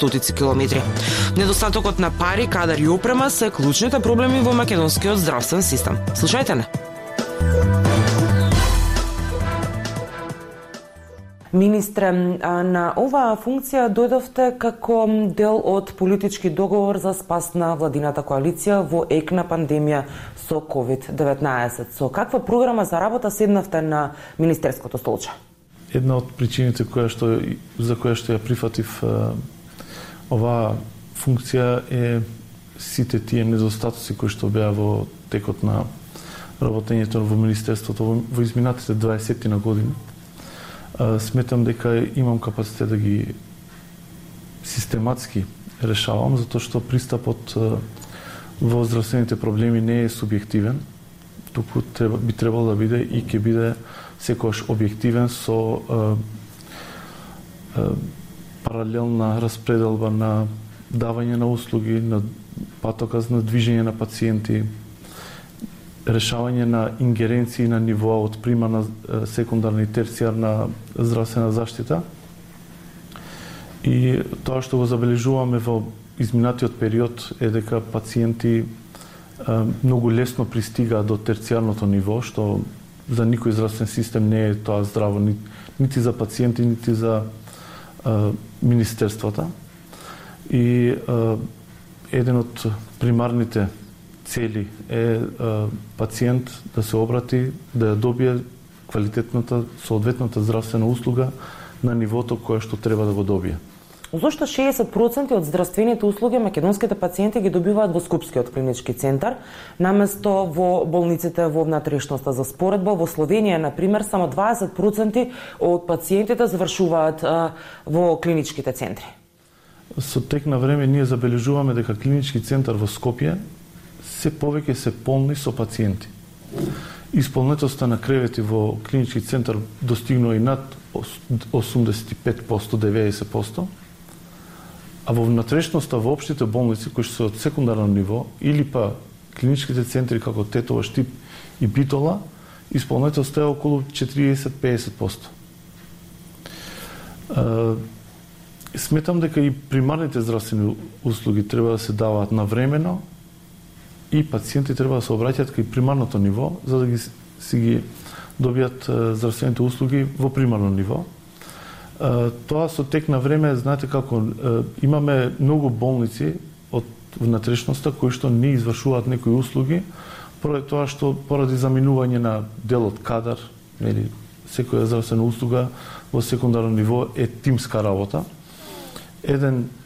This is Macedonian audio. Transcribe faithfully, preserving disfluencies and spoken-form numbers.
стотици километри. Недостатокот на пари, кадар и опрема се клучните проблеми во македонскиот здравствен систем. Слушајте не. Министре, на оваа функција дојдовте како дел од политички договор за спас на владината коалиција во ек на пандемија со ковид деветнаесет. Со каква програма за работа седнавте на министерското столче? Една од причините која што, за која што ја прифатив оваа функција е сите тие недостатоци кои што беа во текот на работењето во министерството во изминатите дваесет на години. Сметам дека имам капацитет да ги систематски решавам, затоа што пристапот во здравствените проблеми не е субјективен, туку треба, би требало да биде и ќе биде секогаш објективен со е, е, паралелна распределба на давање на услуги, на патоказ на движење на пациенти, решавање на ингеренции на нивоа од примарна, секундарна и терцијарна здравствена заштита. И тоа што го забележуваме во изминатиот период е дека пациенти многу лесно пристигаат до терцијарното ниво, што за никој здравствен систем не е тоа здраво, нити за пациенти, нити за а, министерствата. И а, еден од примарните цели е а, пациент да се обрати, да ја добие квалитетната, соодветната здравствена услуга на нивото кое што треба да го добие. Зошто шеесет проценти од здравствените услуги македонските пациенти ги добиваат во Скопскиот клинички центар, наместо во болниците во внатрешноста? За споредба, во Словенија, например, само дваесет проценти од пациентите завршуваат а, во клиничките центри. Со тек на време ние забележуваме дека клинички центар во Скопје се повеќе се полни со пациенти. Исполнетоста на кревети во клинички центар достигнува и над осумдесет и пет проценти, деветдесет проценти, а во внатрешноста во општите болници кои се од секундарно ниво или па клиничките центри како Тетово, Штип и Битола, исполнетоста е околу четириесет до пеесет проценти. Сметам дека и примарните здравствени услуги треба да се даваат навремено и пациенти треба да се обраќаат кај примарното ниво за да ги си ги добијат здравствените услуги во примарно ниво. Тоа со тек на време, знаете како, имаме многу болници од внатрешноста кои што не извршуваат некои услуги, поради тоа што поради заминување на дел од кадар, нели, секоја здравствена услуга во секундарно ниво е тимска работа. Еден